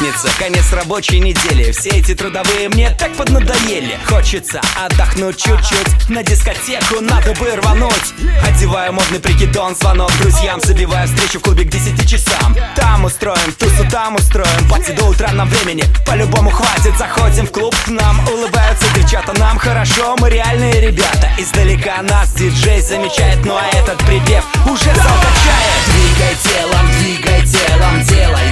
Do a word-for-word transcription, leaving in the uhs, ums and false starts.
Пятница, конец рабочей недели. Все эти трудовые мне так поднадоели. Хочется отдохнуть чуть-чуть, на дискотеку надо бы рвануть. Одеваю модный прикидон, звонок друзьям, забиваю встречу в клубе к десяти часам. Там устроим тусу, там устроим пати, до утра нам времени по-любому хватит. Заходим в клуб, к нам улыбаются девчата, нам хорошо, мы реальные ребята. Издалека нас диджей замечает, ну а этот припев уже зал качает. Двигай телом, двигай телом, делай